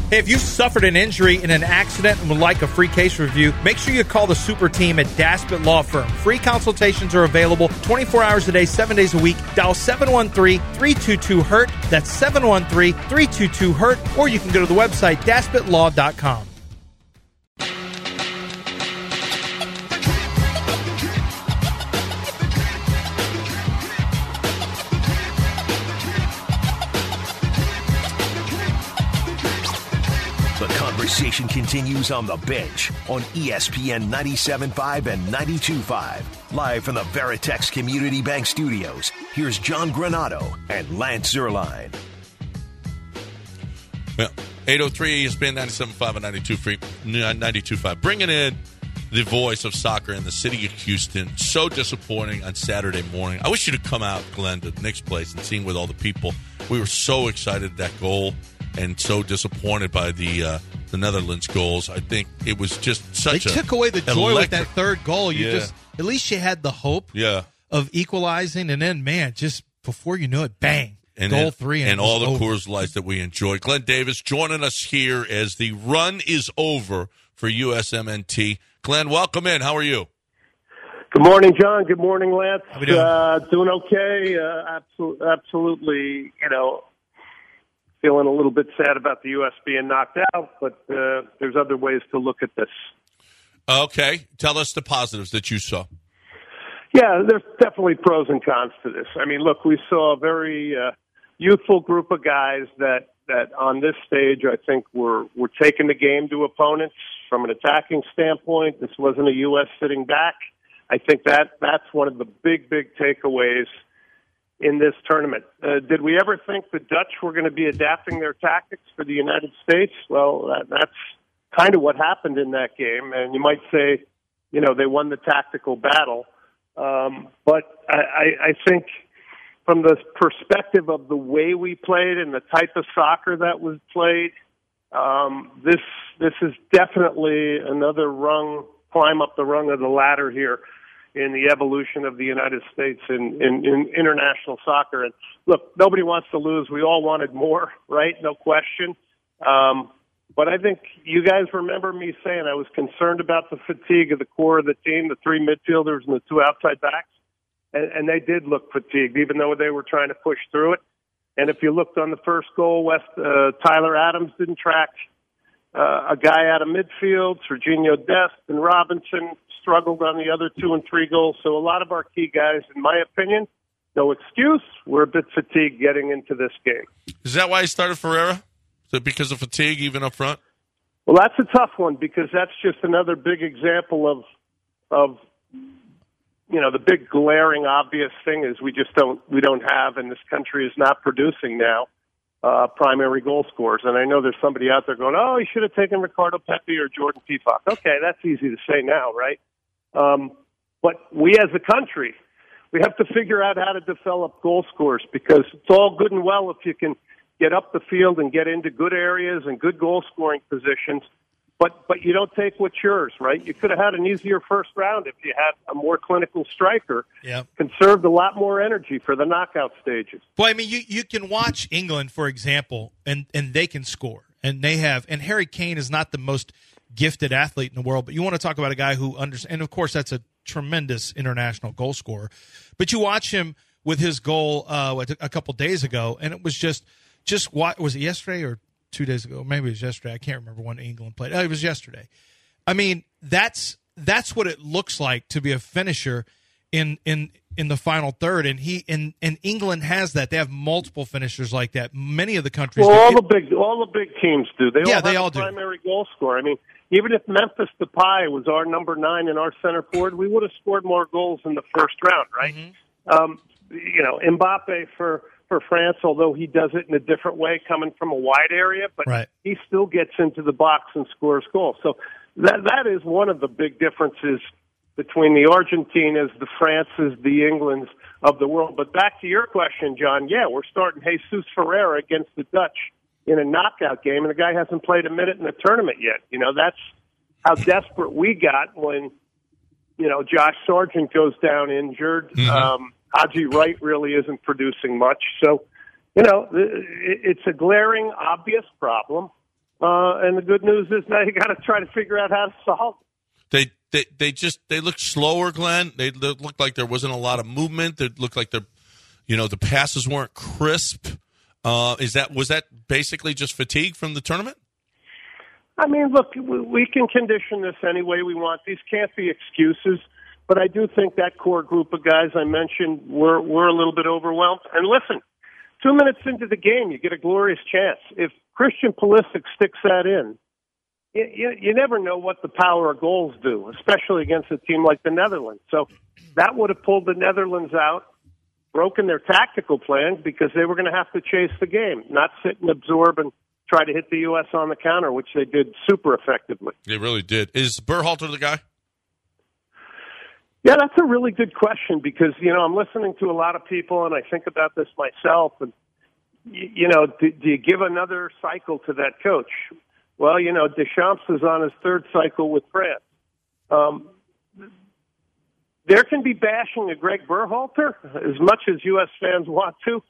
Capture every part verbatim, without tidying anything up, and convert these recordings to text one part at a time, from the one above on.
Hey, if you suffered an injury in an accident and would like a free case review, make sure you call the super team at Daspit Law Firm. Free consultations are available twenty-four hours a day, seven days a week. Dial seven one three, three two two, hurt. That's seven one three, three two two, hurt. Or you can go to the website daspit law dot com. Conversation continues on the bench on E S P N ninety-seven point five and ninety-two point five. Live from the Veritex Community Bank Studios, here's John Granato and Lance Zierlein. Well, eight oh three E S P N ninety-seven point five and ninety-two point five. Bringing in the voice of soccer in the city of Houston. So disappointing on Saturday morning. I wish you to come out, Glenn, to Nick's place and sing with all the people. We were so excited at that goal and so disappointed by the uh, the Netherlands goals. I think it was just such they a They took away the joy electric, with that third goal. You yeah. just at least you had the hope yeah. of equalizing, and then, man, just before you knew it, bang, and goal then, three. And, and all the over. Coors Lights that we enjoy. Glenn Davis joining us here as the run is over for U S M N T. Glenn, welcome in. How are you? Good morning, John. Good morning, Lance. How we doing? Uh, doing okay. Uh, absolutely, absolutely, you know, feeling a little bit sad about the U S being knocked out, but uh, there's other ways to look at this. Okay. Tell us the positives that you saw. Yeah, there's definitely pros and cons to this. I mean, look, we saw a very uh, youthful group of guys that, that on this stage, I think were, were taking the game to opponents from an attacking standpoint. This wasn't a U S sitting back. I think that that's one of the big, big takeaways in this tournament. Uh, did we ever think the Dutch were going to be adapting their tactics for the United States? Well, that, that's kind of what happened in that game. And you might say, you know, they won the tactical battle. Um, but I, I, I think from the perspective of the way we played and the type of soccer that was played, um, this this is definitely another rung, climb up the rung of the ladder here in the evolution of the United States in, in, in international soccer. And look, nobody wants to lose. We all wanted more, right? No question. Um, but I think you guys remember me saying I was concerned about the fatigue of the core of the team, the three midfielders and the two outside backs. And, and they did look fatigued, even though they were trying to push through it. And if you looked on the first goal, West uh, Tyler Adams didn't track uh, a guy out of midfield. Serginho Dest and Robinson struggled on the other two and three goals. So a lot of our key guys, in my opinion, no excuse, we're a bit fatigued getting into this game. Is that why he started Ferreira? Is it because of fatigue even up front? Well, that's a tough one because that's just another big example of, of you know, the big glaring obvious thing is we just don't, we don't have, and this country is not producing now, uh, primary goal scorers. And I know there's somebody out there going, oh, he should have taken Ricardo Pepi or Jordan Pefok. Okay, that's easy to say now, right? Um, but we as a country, we have to figure out how to develop goal scorers because it's all good and well if you can get up the field and get into good areas and good goal scoring positions, but but you don't take what's yours, right? You could have had an easier first round if you had a more clinical striker. Yeah. Conserved a lot more energy for the knockout stages. Well, I mean, you, you can watch England, for example, and, and they can score. And they have, and Harry Kane is not the most gifted athlete in the world, but you want to talk about a guy who understands, and of course that's a tremendous international goal scorer. But you watch him with his goal uh, a couple days ago, and it was just, just what was it yesterday or two days ago? Maybe it was yesterday. I can't remember when England played. Oh, it was yesterday. I mean, that's that's what it looks like to be a finisher in in in the final third, and he and, and England has that. They have multiple finishers like that. Many of the countries. Well, all it, the big all the big teams do. They yeah, all they have all a do. primary goal scorer. I mean, even if Memphis Depay was our number nine and our center forward, we would have scored more goals in the first round, right? Mm-hmm. Um, you know, Mbappe for. for France, although he does it in a different way coming from a wide area, but right. he still gets into the box and scores goals. So that that is one of the big differences between the Argentinas, the Frances, the Englands of the world. But back to your question, John, yeah, we're starting Jesus Ferreira against the Dutch in a knockout game, and the guy hasn't played a minute in the tournament yet. You know, that's how desperate we got when, you know, Josh Sargent goes down injured. Mm-hmm. Um, Haji Wright really isn't producing much. So, you know, it's a glaring, obvious problem. Uh, and the good news is now you got to try to figure out how to solve it. They, they they just they looked slower, Glenn. They looked like there wasn't a lot of movement. They looked like the, you know, the passes weren't crisp. Uh, is that was that basically just fatigue from the tournament? I mean, look, we can condition this any way we want. These can't be excuses, but I do think that core group of guys I mentioned were were a little bit overwhelmed. And listen, two minutes into the game, you get a glorious chance. If Christian Pulisic sticks that in, You, you never know what the power of goals do, especially against a team like the Netherlands. So that would have pulled the Netherlands out, broken their tactical plan because they were going to have to chase the game, not sit and absorb and try to hit the U S on the counter, which they did super effectively. They really did. Is Berhalter the guy? Yeah, that's a really good question because, you know, I'm listening to a lot of people and I think about this myself. And, you, you know, do, do you give another cycle to that coach? Well, you know, Deschamps is on his third cycle with France. Um, there can be bashing of Greg Berhalter as much as U S fans want to,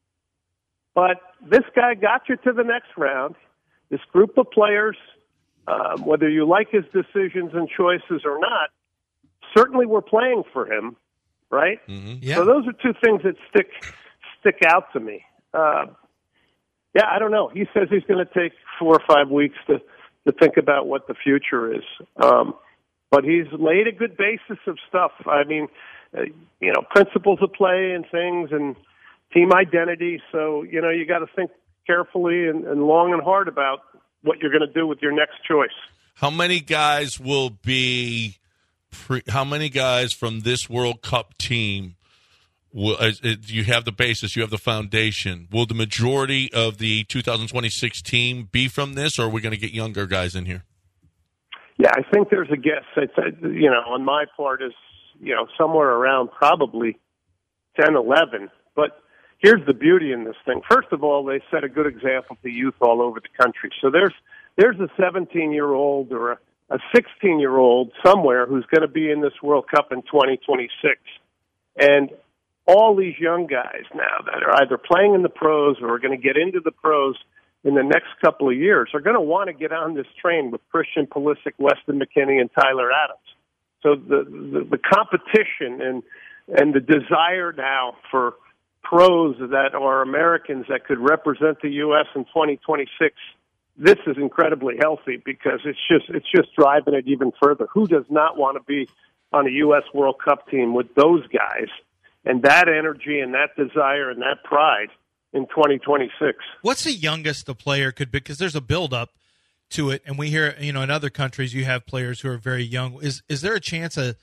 but this guy got you to the next round. This group of players, um, whether you like his decisions and choices or not, certainly were playing for him, right? Mm-hmm. Yeah. So those are two things that stick stick out to me. Uh, Yeah, I don't know. He says he's going to take four or five weeks to, to think about what the future is. Um, but he's laid a good basis of stuff. I mean, uh, you know, principles of play and things and team identity. So, you know, you got to think carefully and, and long and hard about what you're going to do with your next choice. How many guys will be pre, how many guys from this World Cup team will, uh, you have the basis, you have the foundation. Will the majority of the two thousand twenty-six team be from this, or are we going to get younger guys in here? Yeah, I think there's a guess. It's, you know, on my part is, you know, somewhere around probably ten, eleven. But here's the beauty in this thing. First of all, they set a good example to youth all over the country. So there's there's a seventeen-year-old or a, a sixteen-year-old somewhere who's going to be in this World Cup in twenty twenty-six. And all these young guys now that are either playing in the pros or are going to get into the pros in the next couple of years are going to want to get on this train with Christian Pulisic, Weston McKennie, and Tyler Adams. So the, the, the competition and, and the desire now for pros that are Americans that could represent the U S in twenty twenty-six, this is incredibly healthy because it's just it's just driving it even further. Who does not want to be on a U S World Cup team with those guys and that energy and that desire and that pride in twenty twenty-six? What's the youngest the player could be? Because there's a build-up to it, and we hear, you know, in other countries you have players who are very young. Is is there a chance a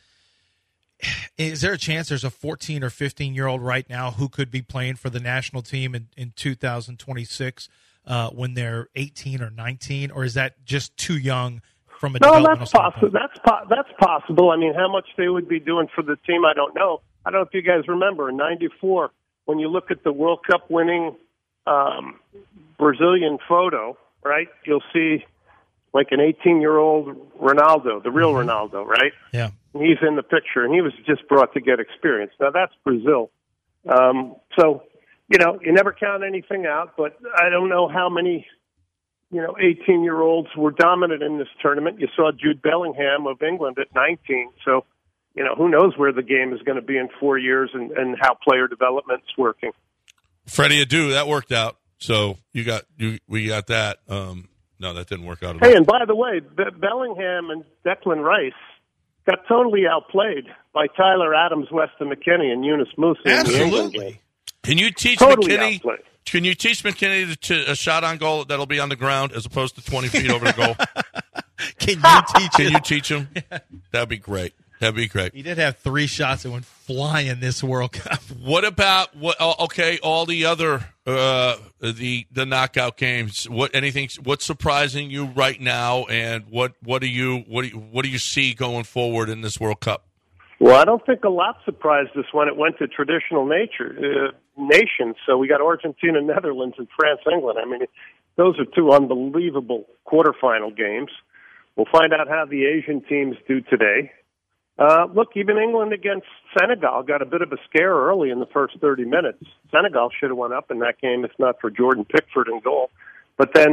is there a chance there's a fourteen or fifteen year old right now who could be playing for the national team in, in two thousand twenty-six uh, when they're eighteen or nineteen, or is that just too young from a no? developmental That's standpoint? possible. That's po- that's possible. I mean, how much they would be doing for the team, I don't know. I don't know if you guys remember in ninety-four when you look at the World Cup winning um, Brazilian photo, right? You'll see like an eighteen-year-old Ronaldo, the real mm-hmm. Ronaldo, right? Yeah. He's in the picture, and he was just brought to get experience. Now, that's Brazil. Um, so, you know, you never count anything out, but I don't know how many, you know, eighteen-year-olds were dominant in this tournament. You saw Jude Bellingham of England at nineteen. So, you know, who knows where the game is going to be in four years and, and how player development's working. Freddie Adu, that worked out. So you got you we got that. Um, no, that didn't work out at hey, all. and by the way, Be- Bellingham and Declan Rice got totally outplayed by Tyler Adams, Weston McKennie, and Eunice Musa in the England game. Can you teach Totally McKennie? outplayed. Can you teach McKennie to, to a shot on goal that'll be on the ground as opposed to twenty feet over the goal? Can you teach Can him? you teach him? That'd be great. That'd be great. He did have three shots that went flying this World Cup. What about what? Okay, all the other uh, the the knockout games. What anything? What's surprising you right now, and what what do you what do you, what do you see going forward in this World Cup? Well, I don't think a lot surprised us when it went to traditional nature uh, nations. So we got Argentina, Netherlands, and France, England. I mean, those are two unbelievable quarterfinal games. We'll find out how the Asian teams do today. Uh, look, even England against Senegal got a bit of a scare early in the first thirty minutes. Senegal should have went up in that game if not for Jordan Pickford in goal. But then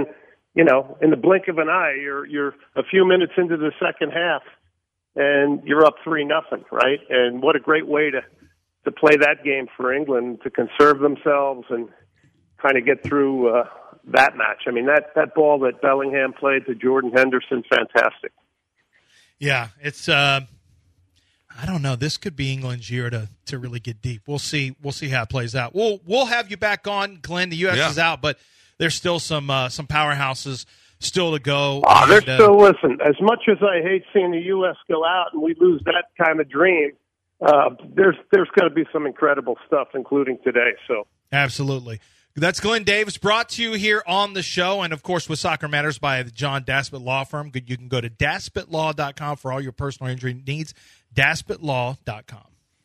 you know, in the blink of an eye, you're you're a few minutes into the second half, and you're up three nothing, right? And what a great way to to play that game for England, to conserve themselves and kind of get through uh, that match. I mean, that that ball that Bellingham played to Jordan Henderson, fantastic. Yeah, it's. Uh, I don't know. This could be England's year to to really get deep. We'll see. We'll see how it plays out. We'll we'll have you back on, Glenn. The U S yeah. is out, but there's still some uh, some powerhouses still to go. Oh, and, there's uh, still, listen, as much as I hate seeing the U S go out and we lose that kind of dream, uh, there's there's going to be some incredible stuff, including today. So Absolutely. That's Glenn Davis, brought to you here on the show, and, of course, with Soccer Matters by the John Daspit Law Firm. You can go to daspit law dot com for all your personal injury needs, daspit law dot com.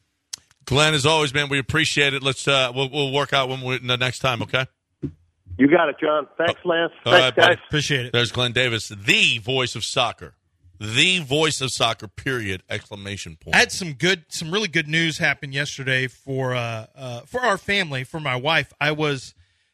Glenn, as always, man, we appreciate it. Let's uh, we'll, we'll work out when we the next time, okay? You got it, John. Thanks, Lance. All Thanks, right, guys. buddy. Appreciate it. There's Glenn Davis, the voice of soccer. The voice of soccer, period, exclamation point. I had some good, some really good news happen yesterday for uh, uh, for our family, for my wife. I was,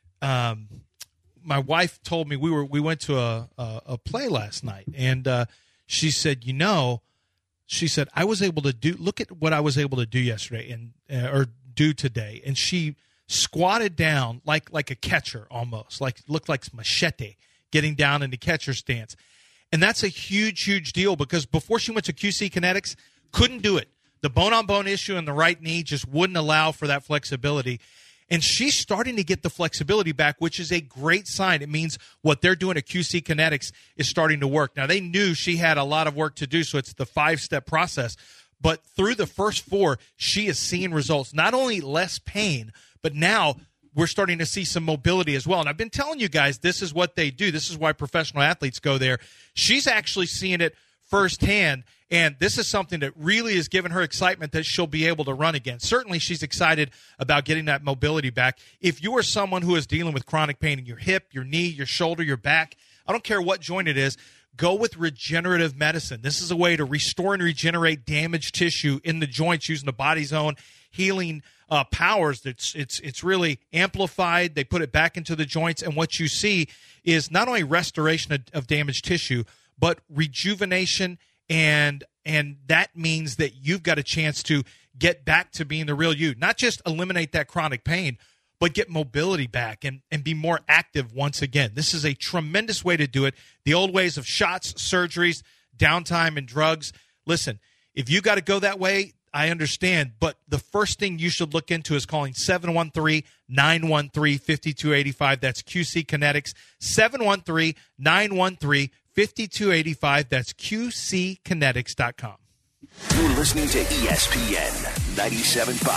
um, my wife told me we were we went to a a, a play last night, and uh, she said, you know, she said I was able to do. Look at what I was able to do yesterday, and uh, or do today, and she squatted down like like a catcher almost, like looked like Machete getting down in the catcher stance. And that's a huge, huge deal because before she went to Q C Kinetics, couldn't do it. The bone-on-bone issue in the right knee just wouldn't allow for that flexibility. And she's starting to get the flexibility back, which is a great sign. It means what they're doing at Q C Kinetics is starting to work. Now, they knew she had a lot of work to do, so it's the five-step process. But through the first four, she is seeing results. Not only less pain, but now we're starting to see some mobility as well. And I've been telling you guys, this is what they do. This is why professional athletes go there. She's actually seeing it firsthand, and this is something that really has given her excitement that she'll be able to run again. Certainly, she's excited about getting that mobility back. If you are someone who is dealing with chronic pain in your hip, your knee, your shoulder, your back, I don't care what joint it is, go with regenerative medicine. This is a way to restore and regenerate damaged tissue in the joints using the body's own healing uh, powers. It's it's it's really amplified. They put it back into the joints, and what you see is not only restoration of, of damaged tissue, but rejuvenation, and and that means that you've got a chance to get back to being the real you. Not just eliminate that chronic pain, but get mobility back and, and be more active once again. This is a tremendous way to do it. The old ways of shots, surgeries, downtime, and drugs. Listen, if you got to go that way, I understand, but the first thing you should look into is calling seven one three, nine one three, five two eight five. That's Q C Kinetics, seven one three, nine one three, five two eight five. That's Q C kinetics dot com. You're listening to E S P N ninety-seven point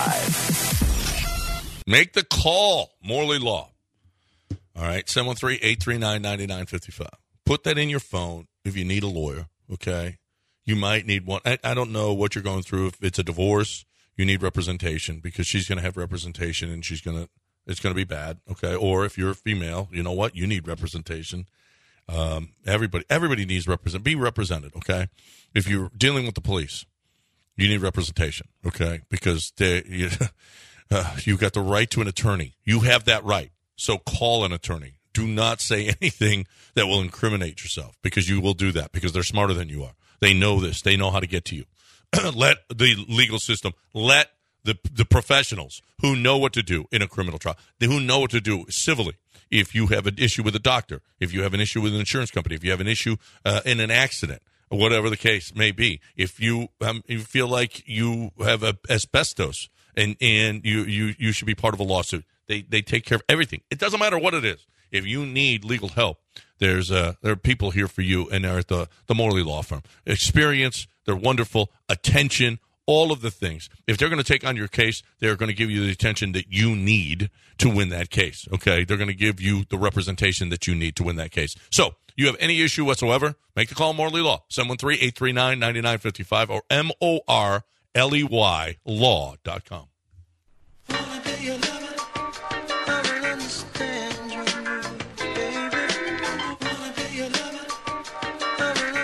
five. Make the call, Morley Law. All right, seven one three, eight three nine, nine nine five five. Put that in your phone if you need a lawyer, okay? You might need one. I, I don't know what you're going through. If it's a divorce, you need representation because she's going to have representation and she's going to, it's going to be bad, okay? Or if you're a female, you know what? You need representation. Um, everybody, everybody needs represent. Be represented, okay? If you're dealing with the police, you need representation, okay? Because they, you, uh, you've got the right to an attorney. You have that right. So call an attorney. Do not say anything that will incriminate yourself because you will do that because they're smarter than you are. They know this. They know how to get to you. Let the legal system, let the the professionals who know what to do in a criminal trial, who know what to do civilly. If you have an issue with a doctor, if you have an issue with an insurance company, if you have an issue uh, in an accident, whatever the case may be, if you um, you feel like you have a asbestos and and you, you, you should be part of a lawsuit, they they take care of everything. It doesn't matter what it is. If you need legal help, there's uh, there are people here for you, and they're at the, the Morley Law Firm. Experience, they're wonderful, attention, all of the things. If they're going to take on your case, they're going to give you the attention that you need to win that case, okay? They're going to give you the representation that you need to win that case. So, you have any issue whatsoever, make the call Morley Law, seven one three, eight three nine, nine nine five five or M O R L E Y law dot com.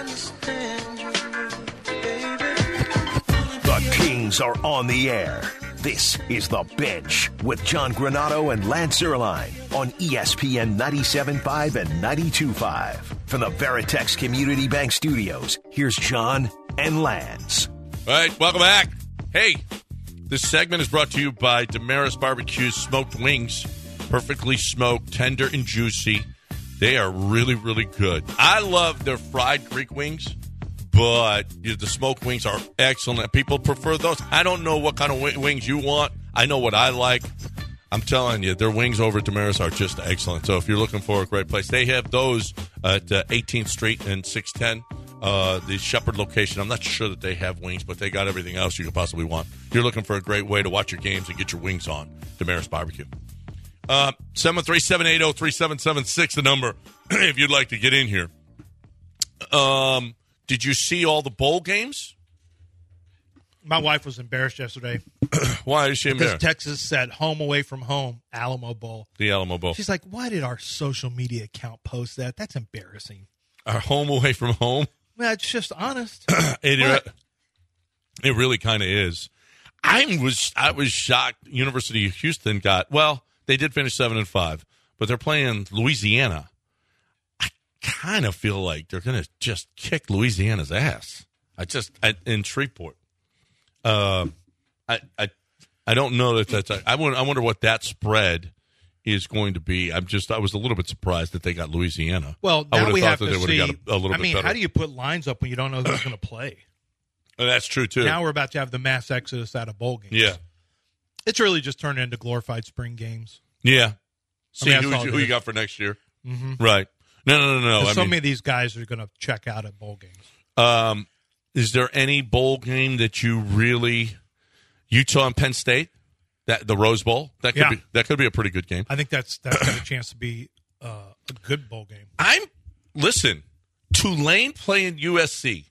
Are on the air. This is The Bench with John Granato and Lance Zierlein on E S P N ninety-seven point five and ninety-two point five. From the Veritex Community Bank Studios, here's John and Lance. All right, welcome back. Hey, this segment is brought to you by Damaris Barbecue's Smoked Wings. Perfectly smoked, tender and juicy. They are really, really good. I love their fried Greek wings, but the smoked wings are excellent. People prefer those. I don't know what kind of wings you want. I know what I like. I'm telling you, their wings over at Damaris are just excellent. So if you're looking for a great place, they have those at uh, eighteenth Street and six ten, uh, the Shepherd location. I'm not sure that they have wings, but they got everything else you could possibly want. You're looking for a great way to watch your games and get your wings on. Damaris Barbecue. Uh, seven three seven, eight oh, three seven seven six, the number, if you'd like to get in here. Um, did you see all the bowl games? My wife was embarrassed yesterday. Why is she embarrassed? Because Texas said home away from home, Alamo Bowl. The Alamo Bowl. She's like, why did our social media account post that? That's embarrassing. Our home away from home? Well, it's just honest. it, uh, it really kind of is. I was I was shocked. University of Houston got, well, they did finish seven and five, but they're playing Louisiana. I kind of feel like they're going to just kick Louisiana's ass. I just I, in Shreveport. Uh, I I I don't know that that's. I wonder, I wonder what that spread is going to be. I'm just I was a little bit surprised that they got Louisiana. Well, I now we have that to they see. Got a, a little I bit mean, better. how do you put lines up when you don't know who's going to play? Oh, that's true too. Now we're about to have the mass exodus out of bowl games. Yeah. It's really just turned into glorified spring games. Yeah. See I mean, who, you, who you got for next year. Mm-hmm. Right. No, no, no, no. I so mean, many of these guys are going to check out at bowl games. Um, is there any bowl game that you really Utah and Penn State? That the Rose Bowl? That could Yeah. be that could be a pretty good game. I think that's that's got a chance to be uh, a good bowl game. I'm listen, Tulane playing U S C.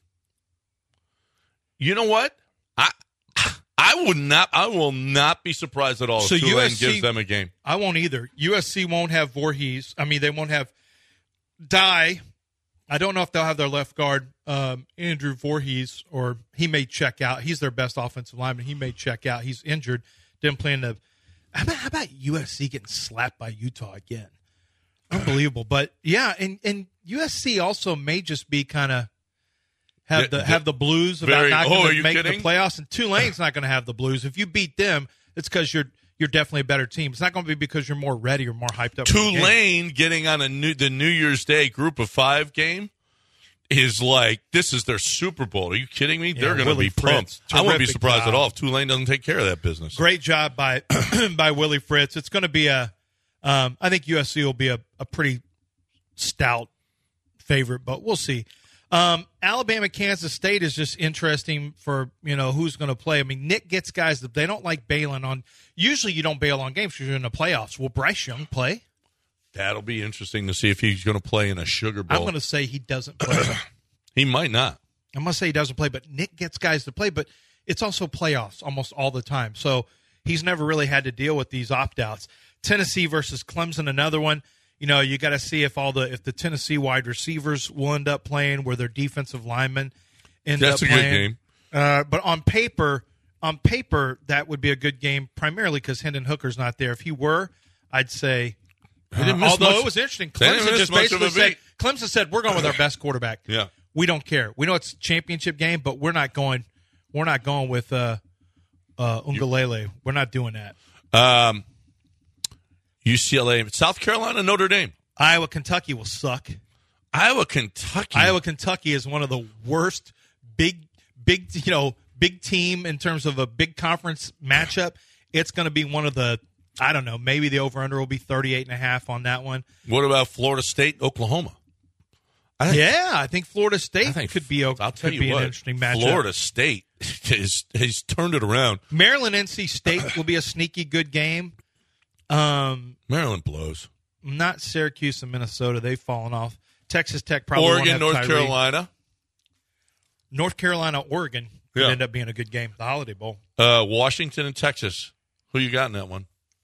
You know what? I I would not. I will not be surprised at all So if Tulane U S C gives them a game. I won't either. U S C won't have Voorhees. I mean, they won't have Dye. I don't know if they'll have their left guard, um, Andrew Voorhees, or he may check out. He's their best offensive lineman. He may check out. He's injured. Didn't play in the. How about, how about U S C getting slapped by Utah again? Unbelievable. But yeah, and, and U S C also may just be kind of have Yeah, the have the blues about very- not oh, going are to you make kidding? the playoffs, and Tulane's not going to have the blues. If you beat them, it's because you're you're definitely a better team. It's not going to be because you're more ready or more hyped up. for the game. Tulane getting on a new the New Year's Day Group of Five game is like this is their Super Bowl. Are you kidding me? Yeah, They're going to Willie be pumped. Fritz, I wouldn't be terrific surprised job. at all if Tulane doesn't take care of that business. Great job by by Willie Fritz. It's going to be a. Um, I think U S C will be a, a pretty stout favorite, but we'll see. Um, Alabama, Kansas State is just interesting for you know who's going to play. I mean, Nick gets guys that they don't like bailing on. Usually, you don't bail on games because you're in the playoffs. Will Bryce Young play? That'll be interesting to see if he's going to play in a Sugar Bowl. I'm going to say he doesn't play. He might not. I'm going to say he doesn't play, but Nick gets guys to play. But it's also playoffs almost all the time, so he's never really had to deal with these opt-outs. Tennessee versus Clemson, another one. You know, you got to see if all the if the Tennessee wide receivers will end up playing, where their defensive linemen end That's up a good playing. game. Uh, but on paper, on paper, that would be a good game, primarily because Hendon Hooker's not there. If he were, I'd say. They didn't Uh, miss although much- it was interesting, they didn't Clemson miss just much of basically a said, beat. Clemson said, "We're going with our best quarterback. Yeah. We don't care. We know it's a championship game, but we're not going. We're not going with uh, uh, Ungalele. We're not doing that." Um, U C L A, South Carolina, Notre Dame. Iowa, Kentucky will suck. Iowa, Kentucky. Iowa, Kentucky is one of the worst big, big, you know, big team in terms of a big conference matchup. It's going to be one of the, I don't know, maybe the over-under will be thirty-eight and a half on that one. What about Florida State, Oklahoma? I think, Yeah, I think Florida State I think could be, a, I'll tell could you be what, an interesting matchup. Florida State is, has turned it around. Maryland, N C State will be a sneaky good game. Um, Maryland blows. not Syracuse and Minnesota. They've fallen off. Texas Tech probably won't Oregon, have North Tyree. Carolina. North Carolina, Oregon could Yeah. end up being a good game. The Holiday Bowl. Uh, Washington and Texas. Who you got in that one?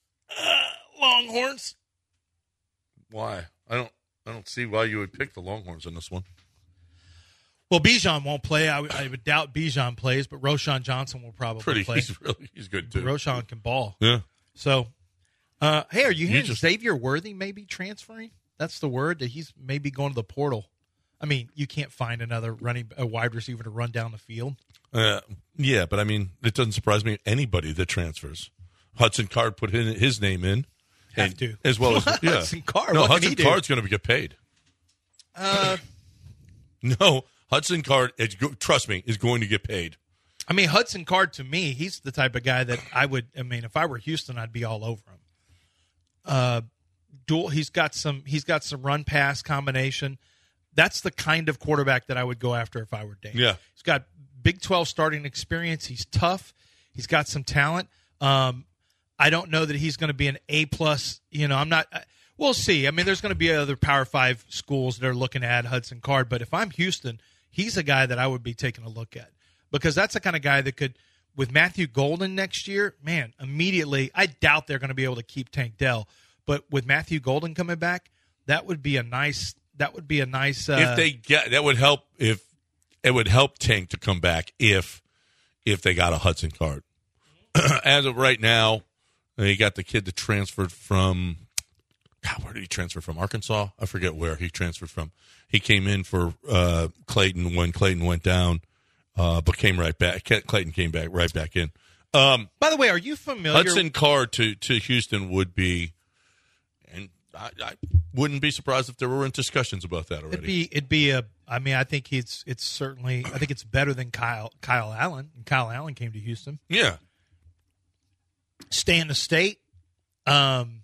Longhorns. Why? I don't. I don't see why you would pick the Longhorns in this one. Well, Bijan won't play. I, w- I would doubt Bijan plays, but Roshan Johnson will probably Pretty, play. he's really he's good too. Roshan can ball. Yeah. So, uh, hey, are you You hearing just- Xavier Worthy maybe transferring? That's the word, that he's maybe going to the portal. I mean, you can't find another running a wide receiver to run down the field. Uh, yeah, but I mean, it doesn't surprise me. Anybody that transfers, Hudson Card put his, his name in, Have and- to. as well as yeah. Hudson Card, No, what can Hudson he do? Card's going to get paid. Uh, No, Hudson Card. It's, go- trust me, is going to get paid. I mean, Hudson Card, to me, he's the type of guy that I would, I mean, if I were Houston, I'd be all over him. Uh, dual, he's got some, he's got some run pass combination. That's the kind of quarterback that I would go after if I were Dana. Yeah. He's got Big twelve starting experience. He's tough. He's got some talent. Um, I don't know that he's going to be an A plus. You know, I'm not. We'll see. I mean, there's going to be other Power Five schools that are looking at Hudson Card, but if I'm Houston, he's a guy that I would be taking a look at, because that's the kind of guy that could, with Matthew Golden next year, man, immediately. I doubt they're going to be able to keep Tank Dell, but with Matthew Golden coming back, that would be a nice. That would be a nice. Uh, if they get that would help. If it would help Tank to come back if if they got a Hudson Card. As of right now, they got the kid that transferred from. God, where did he transfer from? Arkansas? I forget where he transferred from. He came in for uh, Clayton when Clayton went down, uh, but came right back. Clayton came back right back in. Um, By the way, are you familiar? Hudson Card to, to Houston would be, and I, I wouldn't be surprised if there were discussions about that already. It'd be, it'd be a. I mean, I think it's it's certainly. I think it's better than Kyle Kyle Allen. And Kyle Allen came to Houston. Yeah, Stay in the state. Um,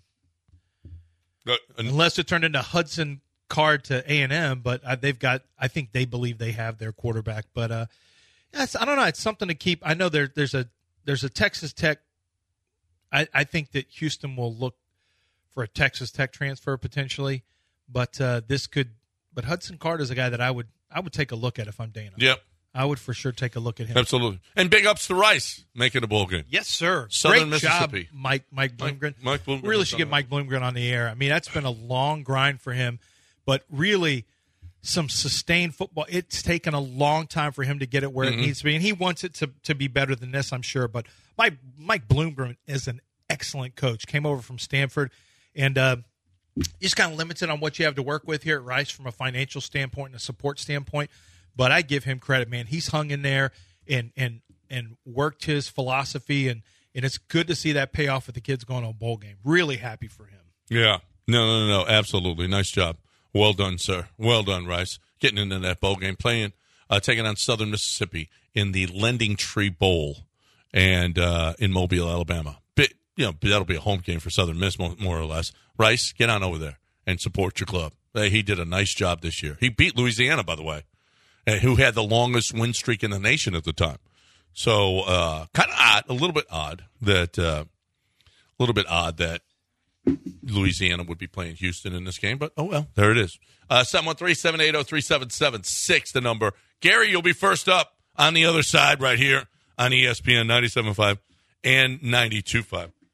Uh, and- unless it turned into Hudson Card to A and M, but uh, they've got. I think they believe they have their quarterback. But uh, yes, I don't know. It's something to keep. I know there, there's a there's a Texas Tech. I, I think that Houston will look for a Texas Tech transfer potentially, but uh, this could. But Hudson Card is a guy that I would I would take a look at if I'm Dana. Yep, I would for sure take a look at him. absolutely. And big ups to Rice making a bowl game. Yes, sir. Southern Great job, Mississippi. Mike Mike Mike- Bloomgren. Mike Bloomgren really has should done get Mike Bloomgren on the air. I mean, that's been a long grind for him, but really some sustained football. It's taken a long time for him to get it where Mm-hmm. it needs to be, and he wants it to, to be better than this, I'm sure. But Mike Mike Bloomgren is an excellent coach. Came over from Stanford, and uh, he's kind of limited on what you have to work with here at Rice from a financial standpoint and a support standpoint. But I give him credit, man. He's hung in there and and and worked his philosophy, and, and it's good to see that pay off with the kids going to a bowl game. Really happy for him. Yeah. No, no, no, no. Absolutely. Nice job. Well done, sir. Well done, Rice. Getting into that bowl game, playing, uh, taking on Southern Mississippi in the Lending Tree Bowl and uh, in Mobile, Alabama. Bit, you know, that'll be a home game for Southern Miss, more, more or less. Rice, get on over there and support your club. Hey, he did a nice job this year. He beat Louisiana, by the way, uh, who had the longest win streak in the nation at the time. So uh, kind of odd, a little bit odd that, uh, a little bit odd that Louisiana would be playing Houston in this game, but oh well, there it is. Uh, seven one three, seven eight zero, three seven seven six, the number. Gary, you'll be first up on the other side right here on E S P N ninety-seven point five and ninety-two point five.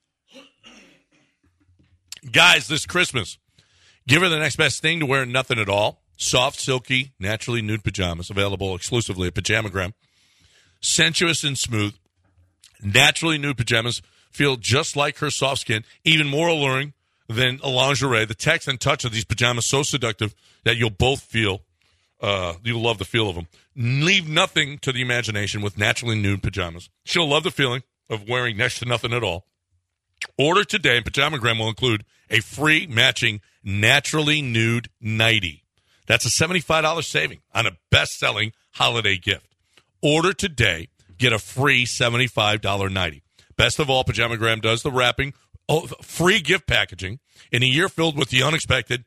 Guys, this Christmas, give her the next best thing to wear nothing at all. Soft, silky, naturally nude pajamas available exclusively at Pajamagram. Sensuous and smooth, naturally nude pajamas feel just like her soft skin, even more alluring than a lingerie. The text and touch of these pajamas so seductive that you'll both feel, uh, you'll love the feel of them. Leave nothing to the imagination with naturally nude pajamas. She'll love the feeling of wearing next to nothing at all. Order today, and Pajamagram will include a free matching naturally nude nightie. That's a seventy-five dollars saving on a best-selling holiday gift. Order today, get a free seventy-five dollars nightie. Best of all, Pajamagram does the wrapping, oh, free gift packaging in a year filled with the unexpected.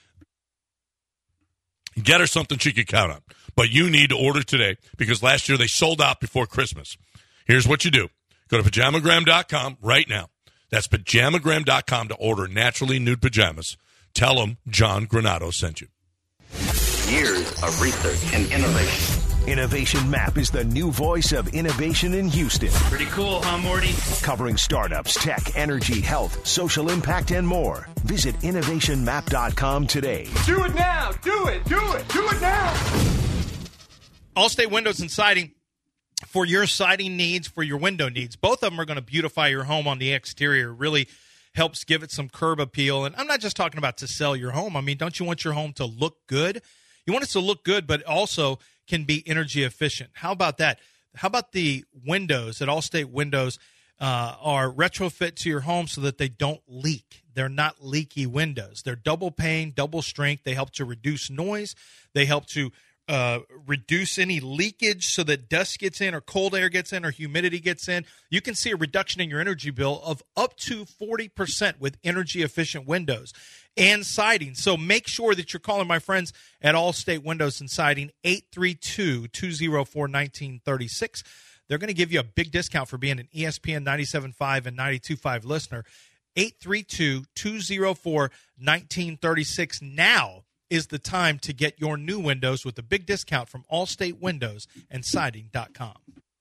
Get her something she could count on. But you need to order today because last year they sold out before Christmas. Here's what you do. Go to pajamagram dot com right now. That's pajamagram dot com to order naturally nude pajamas. Tell them John Granato sent you. Years of research and innovation. Innovation Map is the new voice of innovation in Houston. Pretty cool, huh, Morty? Covering startups, tech, energy, health, social impact, and more. Visit innovation map dot com today. Do it now! Do it! Do it! Do it now! Allstate Windows and Siding, for your siding needs, for your window needs. Both of them are going to beautify your home on the exterior. Really helps give it some curb appeal. And I'm not just talking about to sell your home. I mean, don't you want your home to look good? You want it to look good, but also can be energy efficient. How about that? How about the windows at Allstate Windows uh, are retrofit to your home so that they don't leak? They're not leaky windows. They're double pane, double strength. They help to reduce noise. They help to Uh, reduce any leakage so that dust gets in or cold air gets in or humidity gets in. You can see a reduction in your energy bill of up to forty percent with energy-efficient windows and siding. So make sure that you're calling my friends at Allstate Windows and Siding, eight three two, two oh four, one nine three six. They're going to give you a big discount for being an E S P N ninety-seven point five and ninety-two point five listener. eight three two, two oh four, one nine three six now is the time to get your new windows with a big discount from Allstate Windows and Siding dot com.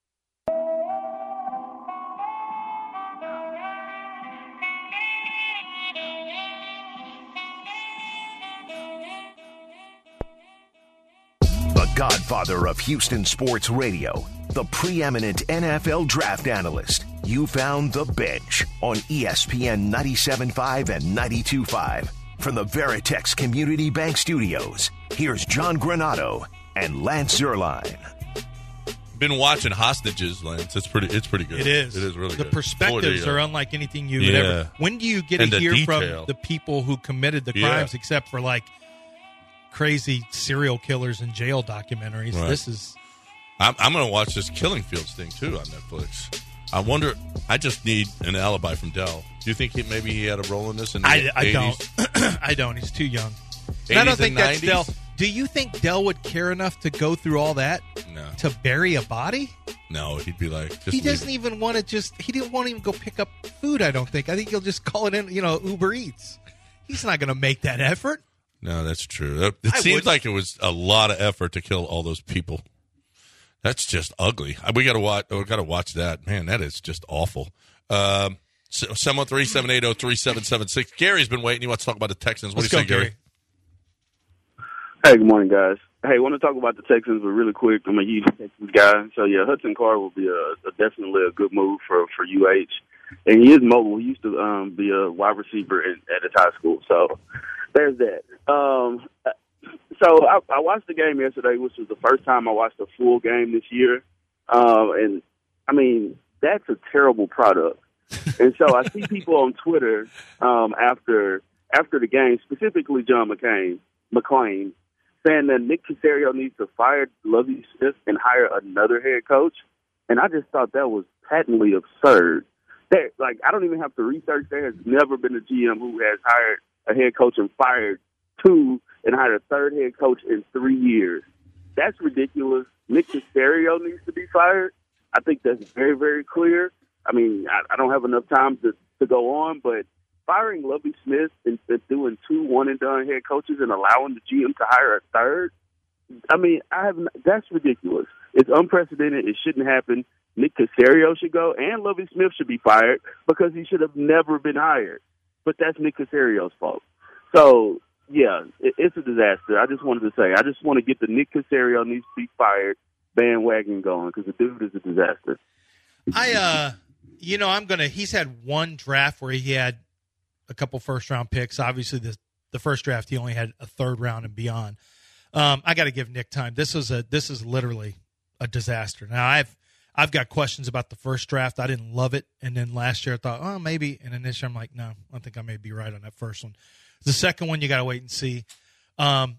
The godfather of Houston sports radio, the preeminent N F L draft analyst. You found The Bench on E S P N ninety-seven point five and ninety-two point five. From the Veritex Community Bank Studios, here's John Granato and Lance Zierlein. Been watching Hostages, Lance. It's pretty. It's pretty good. It is. It is really the good. The perspectives Boy, are unlike anything you yeah. would ever. When do you get And to the hear detail. from the people who committed the Yeah. crimes, except for like crazy serial killers in jail documentaries? Right. This is. I'm, I'm going to watch this Killing Fields thing too on Netflix. I wonder. I just need an alibi from Dell. Do you think he, maybe he had a role in this? In the I, I eighties? don't. I don't. He's too young. And I don't think that's nineties? Dell. Do you think Dell would care enough to go through all that No. to bury a body? No, he'd be like. Just He leave doesn't it. even want to just. He didn't want to even go pick up food. I don't think. I think he'll just call it in. You know, Uber Eats. He's not going to make that effort. No, that's true. It, it I seems wouldn't. like it was a lot of effort to kill all those people. That's just ugly. We got to watch. We got to watch that. Man, that is just awful. Um, seven one three, seven eight zero, three seven seven six. Gary's been waiting. He wants to talk about the Texans. What Let's do you go, say, Gary? Hey, good morning, guys. Hey, I want to talk about the Texans, but really quick. I'm a huge Texans guy. So, yeah, Hudson Card will be a, a definitely a good move for, for U H. And he is mobile. He used to um, be a wide receiver in, at his high school. So, there's that. Um, so, I, I watched the game yesterday, which was the first time I watched a full game this year. Um, and, I mean, that's a terrible product. And so I see people on Twitter um, after after the game, specifically John McCain, McClain, saying that Nick Caserio needs to fire Lovie Smith and hire another head coach. And I just thought that was patently absurd. There, like, I don't even have to research. There has never been a G M who has hired a head coach and fired two and hired a third head coach in three years. That's ridiculous. Nick Caserio needs to be fired. I think that's very, very clear. I mean, I, I don't have enough time to, to go on, but firing Lovie Smith and, and doing two one-and-done head coaches and allowing the G M to hire a third, I mean, I have that's ridiculous. It's unprecedented. It shouldn't happen. Nick Caserio should go, and Lovie Smith should be fired because he should have never been hired. But that's Nick Caserio's fault. So, yeah, it, it's a disaster. I just wanted to say, I just want to get the Nick Caserio needs to be fired bandwagon going because the dude is a disaster. I, uh, you know, I'm going to – he's had one draft where he had a couple first-round picks. Obviously, the the first draft he only had a third round and beyond. Um, I got to give Nick time. This is a this is literally a disaster. Now, I've I've got questions about the first draft. I didn't love it. And then last year I thought, oh, maybe. And then this year I'm like, no, I think I may be right on that first one. The second one, you got to wait and see. Um,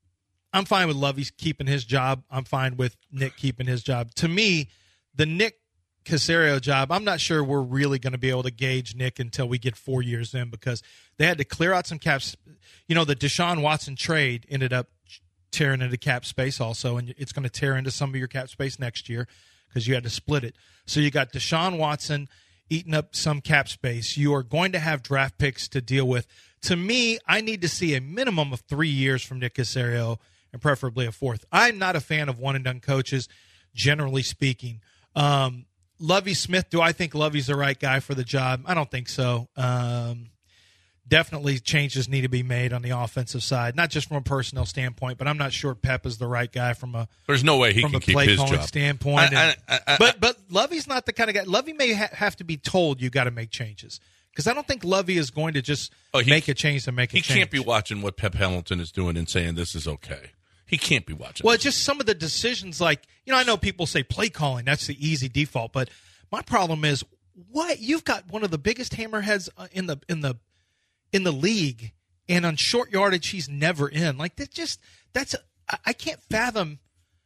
I'm fine with Lovey keeping his job. I'm fine with Nick keeping his job. To me, the Nick Caserio job, I'm not sure we're really going to be able to gauge Nick until we get four years in because they had to clear out some caps. You know, the Deshaun Watson trade ended up tearing into cap space also, and it's going to tear into some of your cap space next year because you had to split it. So you got Deshaun Watson eating up some cap space. You are going to have draft picks to deal with. To me, I need to see a minimum of three years from Nick Caserio and preferably a fourth. I'm not a fan of one-and-done coaches, generally speaking. Um, Lovie Smith, do I think Lovey's the right guy for the job? I don't think so. Um, definitely changes need to be made on the offensive side, not just from a personnel standpoint, but I'm not sure Pep is the right guy from a There's no way he from can a keep play his calling job. standpoint. I- And- I- I- but but Lovey's not the kind of guy. Lovey may ha- have to be told you got to make changes, because I don't think Lovey is going to just Oh, he- make a change to make a He change. can't be watching what Pep Hamilton is doing and saying this is okay. He can't be watching. Well, this. just some of the decisions, like, you know, I know people say play calling, that's the easy default, but my problem is, what you've got one of the biggest hammerheads uh, in the in the in the league, and on short yardage he's never in. Like, that just that's I, I can't fathom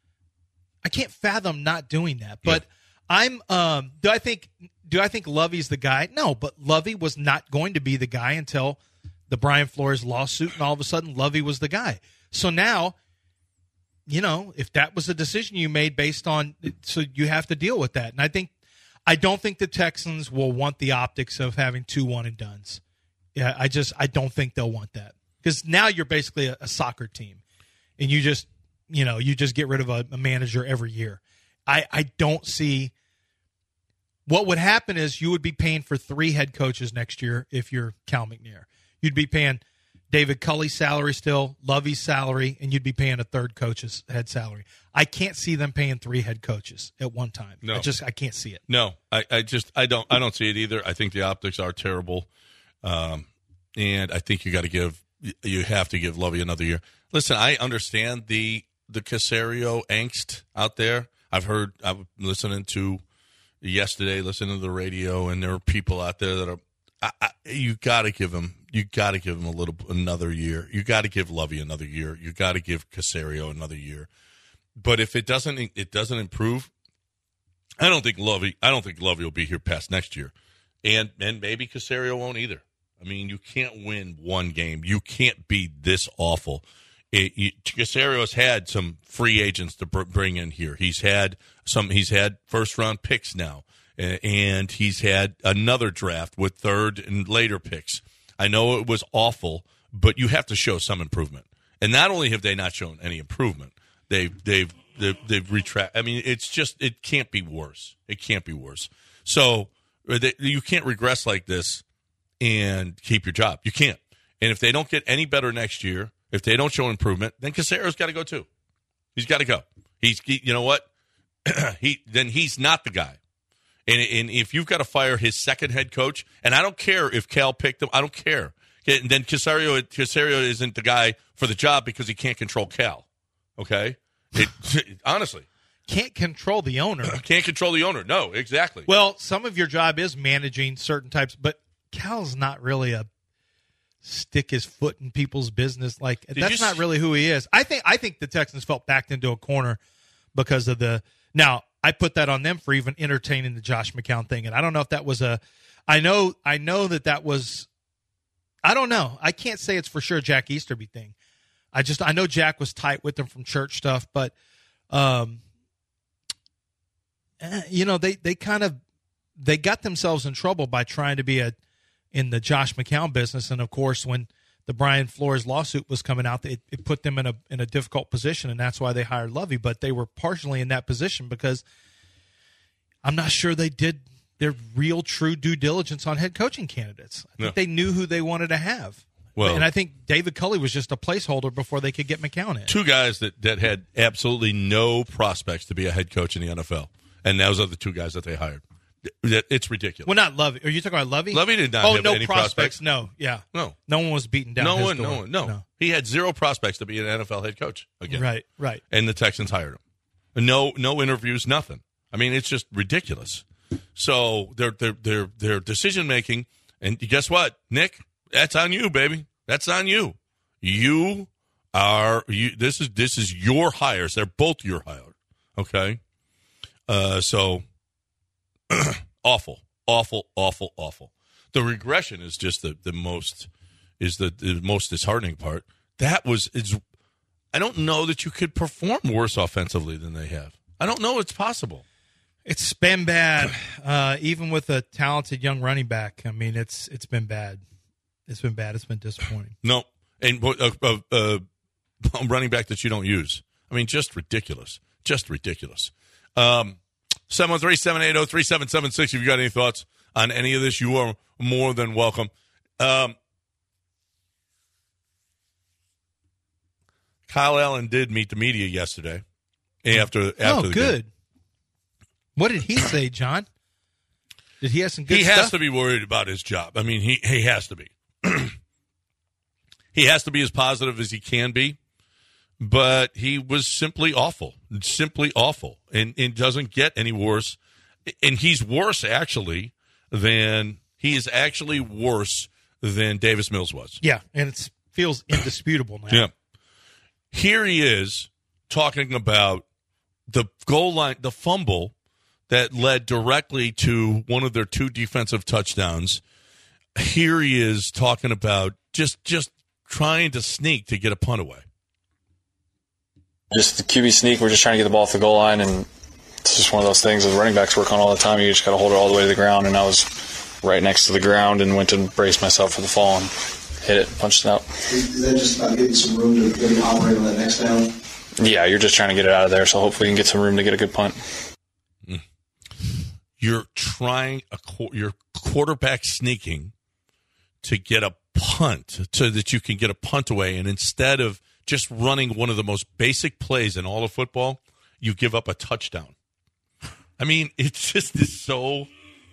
I can't fathom not doing that. But yeah. I'm um do I think do I think Lovey's the guy? No, but Lovey was not going to be the guy until the Brian Flores lawsuit, and all of a sudden Lovey was the guy. So now, you know, if that was a decision you made based on, so you have to deal with that. And I think, I don't think the Texans will want the optics of having two one and dones. Yeah, I just, I don't think they'll want that, because now you're basically a, a soccer team, and you just, you know, you just get rid of a, a manager every year. I, I don't see. What would happen is you would be paying for three head coaches next year if you're Cal McNair. You'd be paying David Culley's salary still, Lovey's salary, and you'd be paying a third coach's head salary. I can't see them paying three head coaches at one time. No. I just I can't see it. No, I, I just I don't I don't see it either. I think the optics are terrible, um, and I think you got to give you have to give Lovey another year. Listen, I understand the the Caserio angst out there. I've heard. I was listening to yesterday, listening to the radio, and there are people out there that are. I, I, you got to give him. You got to give him a little another year. You got to give Lovey another year. You got to give Caserio another year. But if it doesn't, it doesn't improve. I don't think Lovey. I don't think Lovey will be here past next year, and and maybe Caserio won't either. I mean, you can't win one game. You can't be this awful. It, you, Caserio has had some free agents to br- bring in here. He's had some. He's had first round picks now. And he's had another draft with third and later picks. I know it was awful, but you have to show some improvement. And not only have they not shown any improvement, they've they've they've, they've retract. I mean, it's just it can't be worse. It can't be worse. So they, you can't regress like this and keep your job. You can't. And if they don't get any better next year, if they don't show improvement, then Caserio's got to go too. He's got to go. He's he, you know what? he then he's not the guy. And, and if you've got to fire his second head coach, and I don't care if Cal picked him, I don't care. And then Caserio, Caserio isn't the guy for the job because he can't control Cal. Okay? It, honestly. Can't control the owner. Can't control the owner. No, exactly. Well, some of your job is managing certain types, but Cal's not really a stick his foot in people's business. Like, Did that's you not s- really who he is. I think I think the Texans felt backed into a corner because of the – now, I put that on them for even entertaining the Josh McCown thing, and I don't know if that was a – I know I know that that was – I don't know. I can't say it's for sure a Jack Easterby thing. I just – I know Jack was tight with them from church stuff, but, um, eh, you know, they, they kind of – they got themselves in trouble by trying to be a in the Josh McCown business, and of course, when the Brian Flores lawsuit was coming out, it, it put them in a in a difficult position, and that's why they hired Lovey. But they were partially in that position because I'm not sure they did their real, true due diligence on head coaching candidates. I think No. they knew who they wanted to have. Well- and I think David Culley was just a placeholder before they could get McCown in. Two guys that, that had absolutely no prospects to be a head coach in the N F L, and those are the two guys that they hired. It- It's ridiculous. Well, not Lovey. Are you talking about Lovey? Lovey did not Oh, have no any prospects. prospects. No, yeah, No. no one was beaten down. No his one, door. no one, no. He had zero prospects to be an N F L head coach again. Right, right. And the Texans hired him. No, no interviews, nothing. I mean, it's just ridiculous. So their their their their decision making, and guess what, Nick? That's on you, baby. That's on you. You are you. This is this is your hires. They're both your hires. Okay. Uh. So awful, awful, awful, awful. The regression is just the the most is the, the most disheartening part. That was it's. I don't know that you could perform worse offensively than they have. I don't know it's possible. It's been bad, uh, even with a talented young running back. I mean, it's it's been bad. It's been bad. It's been disappointing. No, and uh, uh, uh, running back that you don't use. I mean, just ridiculous. Just ridiculous. Um, seven one three, seven eight zero, three seven seven six. If you got any thoughts on any of this, you are more than welcome. Um, Kyle Allen did meet the media yesterday after after oh, the good. game. What did he say, John? Did he have some good he stuff? He has to be worried about his job. I mean, he, he has to be. He has to be as positive as he can be, but he was simply awful, simply awful, and it doesn't get any worse. And he's worse, actually, than he is actually worse than Davis Mills was. Yeah, and it feels indisputable now. Yeah. Here he is talking about the goal line, the fumble that led directly to one of their two defensive touchdowns. Here he is talking about just just trying to sneak to get a punt away. Just the Q B sneak, we're just trying to get the ball off the goal line, and it's just one of those things that running backs work on all the time. You just got to hold it all the way to the ground, and I was right next to the ground and went to brace myself for the fall and hit it, punched it out. Is that just about getting some room to maybe operate on that next down? Yeah, you're just trying to get it out of there, so hopefully you can get some room to get a good punt. Mm. You're trying, a you're quarterback sneaking to get a punt so that you can get a punt away, and instead of just running one of the most basic plays in all of football, you give up a touchdown. I mean, it's just is so,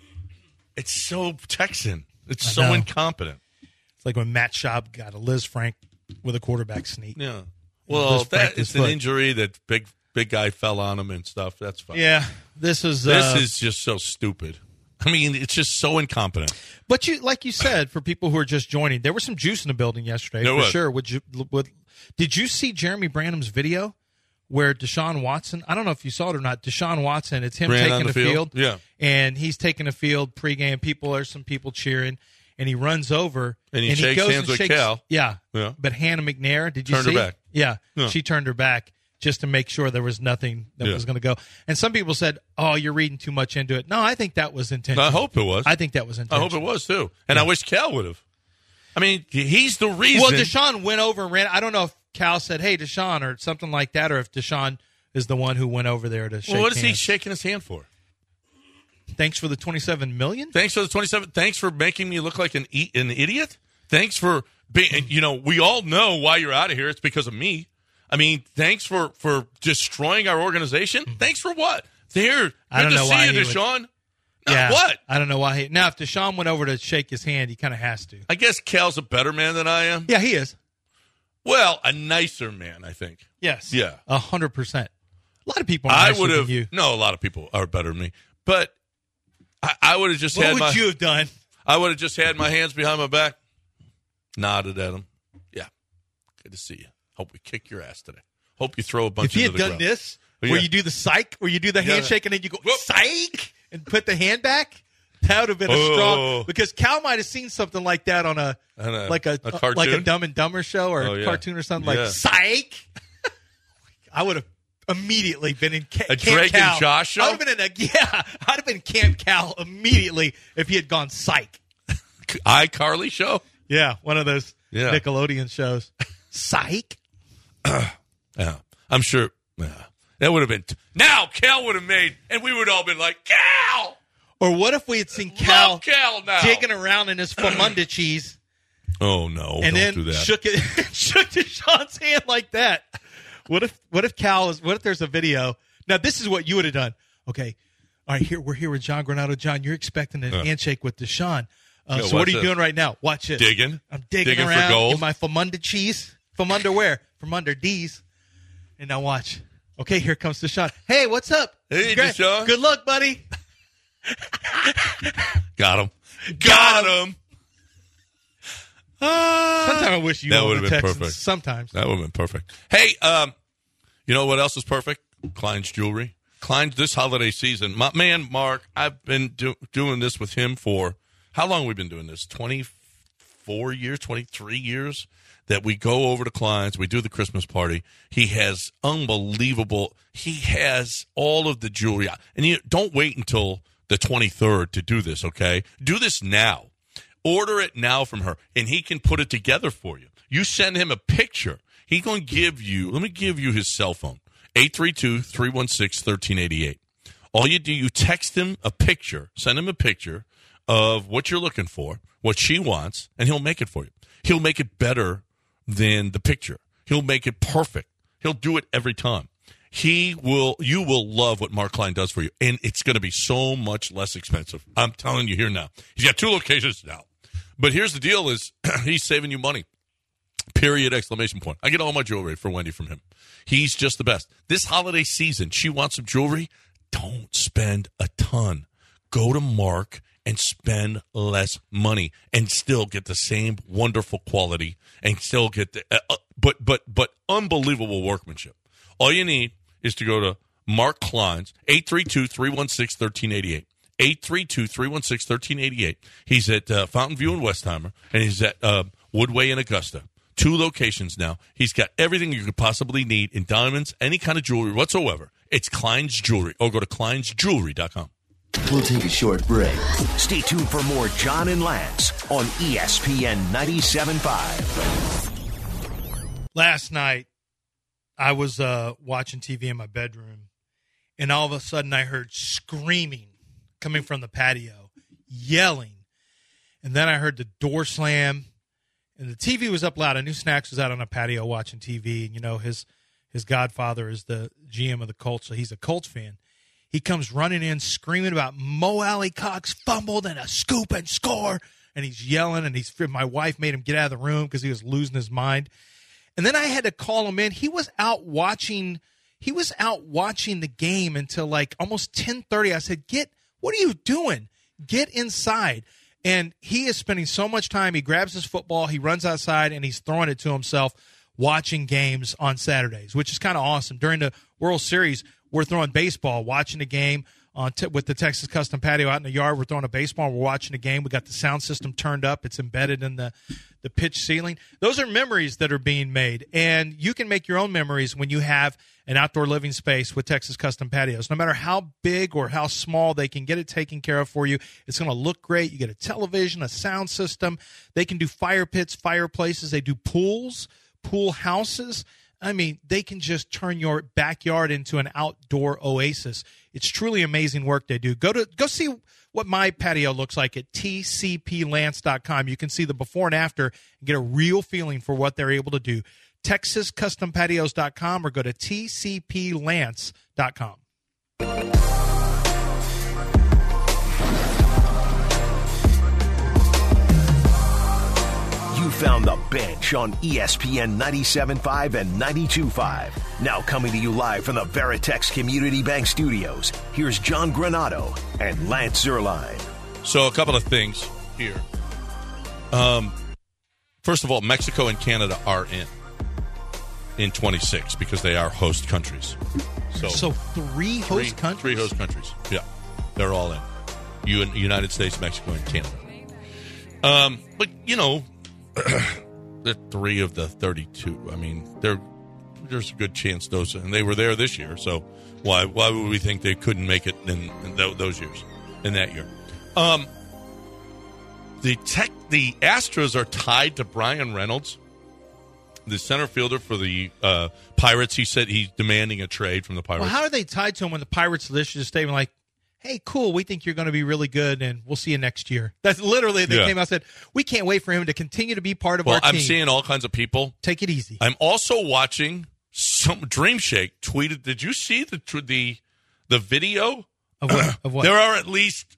it's so Texan. It's I so know. incompetent. It's like when Matt Schaub got a Liz Frank with a quarterback sneak. Yeah. Well, Liz Frank that it's his an foot. injury that big big guy fell on him and stuff. That's fine. Yeah, this is This uh, is just so stupid. I mean, it's just so incompetent. But you, like you said, for people who are just joining, there was some juice in the building yesterday There for was. sure. Would you? Would, did you see Jeremy Branham's video where Deshaun Watson? I don't know if you saw it or not. Deshaun Watson, it's him Ran taking on the the field, field? Yeah. and he's taking the field pregame. People, there's some people cheering, and he runs over And he shakes goes hands and with shakes, Cal. Yeah, Yeah. But Hannah McNair, did you Turned her see? back. Yeah, Yeah. she turned her back just to make sure there was nothing that Yeah. was going to go. And some people said, "Oh, you're reading too much into it." No, I think that was intentional. I hope it was. I think that was I intentional. hope it was too. And I wish Cal would have. I mean, he's the reason. Well, Deshaun went over and ran. I don't know if Cal said, "Hey, Deshaun," or something like that, or if Deshaun is the one who went over there to shake well, what is he hands. shaking his hand for? Thanks for the twenty-seven million. Thanks for the twenty-seven. Thanks for making me look like an e- an idiot. Thanks for being. You know, we all know why you're out of here. It's because of me. I mean, thanks for, for destroying our organization. Thanks for what? There. Good I don't to know see why you, he would- Deshaun. No, Yeah, what? I don't know why. He, now, if Deshaun went over to shake his hand, he kind of has to. I guess Cal's a better man than I am. Yeah, he is. Well, a nicer man, I think. Yes. Yeah. A hundred percent. A lot of people are I nicer would than have. you. No, a lot of people are better than me. But I, I would have just What had would my. you have done? I would have just had my hands behind my back, nodded at him. Yeah, good to see you. Hope we kick your ass today. Hope you throw a bunch If he into had the done ground. this, Oh, where yeah. you do the psych, where you do the Yeah. handshake and then you go Whoop. psych and put the hand back, that would have been a Oh. strong. Because Cal might have seen something like that on a On a- like a, a like a cartoon? Dumb and Dumber show or Oh, a yeah. cartoon or something Yeah. like psych. I would have immediatly been in ca- A Camp Drake and Cal. Josh show? I would have been in a yeah. I'd have been Camp Cal immediately if he had gone psych. iCarly show. Yeah, one of those Yeah. Nickelodeon shows. Psych. Yeah, I'm sure. Yeah, that would have been. T- now Cal would have made, and we would all been like, Cal. Or what if we had seen Cal, Love Cal now. digging around in his Famunda cheese Oh no! and don't then do that. shook it, shook Deshaun's hand like that? What if what if Cal is? What if there's a video? Now this is what you would have done. Okay, all right. Here we're here with John Granado. John, you're expecting a Yeah. handshake with Deshaun. Uh, Yeah, so what watch are you this. doing right now? Watch it. Digging. I'm digging, Digging for around gold? in my Famunda cheese. Famunda where? From under D's. And now watch. Okay, here comes Deshaun. Hey, what's up? Hey, Great. Deshaun. Good luck, buddy. Got him. Got him. Sometimes I wish you That were would've the been Texans. perfect. Sometimes. That would have been perfect. Hey, um, you know what else is perfect? Klein's jewelry. Klein's this holiday season. My man, Mark, I've been do- doing this with him for how long? We've been doing this? twenty-four years, twenty-three years. That we go over to Klein's, we do the Christmas party. He has unbelievable. He has all of the jewelry, and you don't wait until the twenty-third to do this. Okay, do this now. Order it now from her, and he can put it together for you. You send him a picture. He's going to give you, let me give you his cell phone, eight three two, three one six, one three eight eight. All you do, you text him a picture, send him a picture of what you're looking for, what she wants, and he'll make it for you. He'll make it better than the picture. He'll make it perfect. He'll do it every time. He will, you will love what Mark Klein does for you, and it's going to be so much less expensive. I'm telling you here now. He's got two locations now. But here's the deal is he's saving you money. Period, exclamation point. I get all my jewelry for Wendy from him. He's just the best. This holiday season, she wants some jewelry. Don't spend a ton. Go to Mark and spend less money and still get the same wonderful quality and still get the, uh, but, but, but unbelievable workmanship. All you need is to go to Mark Klein's, eight three two, three one six, one three eight eight. eight three two, three one six, one three eight eight. He's at uh, Fountain View in Westheimer, and he's at uh, Woodway in Augusta. Two locations now. He's got everything you could possibly need in diamonds, any kind of jewelry whatsoever. It's Klein's Jewelry, or go to kleins jewelry dot com. We'll take a short break. Stay tuned for more John and Lance on E S P N ninety-seven point five. Last night, I was uh, watching T V in my bedroom, and all of a sudden I heard screaming coming from the patio, yelling. And then I heard the door slam, and the T V was up loud. I knew Snacks was out on a patio watching T V, and, you know, his his godfather is the G M of the Colts, so he's a Colts fan. He comes running in screaming about Mo Alley Cox fumbled and a scoop and score, and he's yelling, and he's my wife made him get out of the room because he was losing his mind. And then I had to call him in. He was out watching. He was out watching the game until like almost ten thirty. I said, "Get, what are you doing? Get inside." And he is spending so much time. He grabs his football, he runs outside, and he's throwing it to himself watching games on Saturdays, which is kind of awesome. During the World Series, we're throwing baseball, watching the game on t- with the Texas Custom Patio out in the yard. We're throwing a baseball. We're watching the game. We got the sound system turned up. It's embedded in the, the pitch ceiling. Those are memories that are being made, and you can make your own memories when you have an outdoor living space with Texas Custom Patios. No matter how big or how small, they can get it taken care of for you. It's going to look great. You get a television, a sound system. They can do fire pits, fireplaces. They do pools, pool houses. I mean, they can just turn your backyard into an outdoor oasis. It's truly amazing work they do. Go to go see what my patio looks like at T C P lance dot com. You can see the before and after and get a real feeling for what they're able to do. Texas Custom Patios dot com or go to T C P lance dot com. You found the bench on E S P N ninety-seven point five and ninety-two point five. Now coming to you live from the Veritex Community Bank Studios, here's John Granado and Lance Zierlein. So a couple of things here. Um, first of all, Mexico and Canada are in in twenty-six because they are host countries. So, so three host three, countries? Three host countries. Yeah, they're all in. You in United States, Mexico, and Canada. Um, but you know. The three of the thirty-two. I mean, there's a good chance those, and they were there this year. So why why would we think they couldn't make it in, in th- those years, in that year? Um, the tech, the Astros are tied to Brian Reynolds, the center fielder for the uh, Pirates. He said he's demanding a trade from the Pirates. Well, how are they tied to him when the Pirates issued a statement like, hey, cool, we think you're going to be really good, and we'll see you next year. That's literally, they yeah. came out and said, we can't wait for him to continue to be part of well, our team. I'm seeing all kinds of people. Take it easy. I'm also watching some Dream Shake tweeted, did you see the the, the video? Of what? Of what? There are at least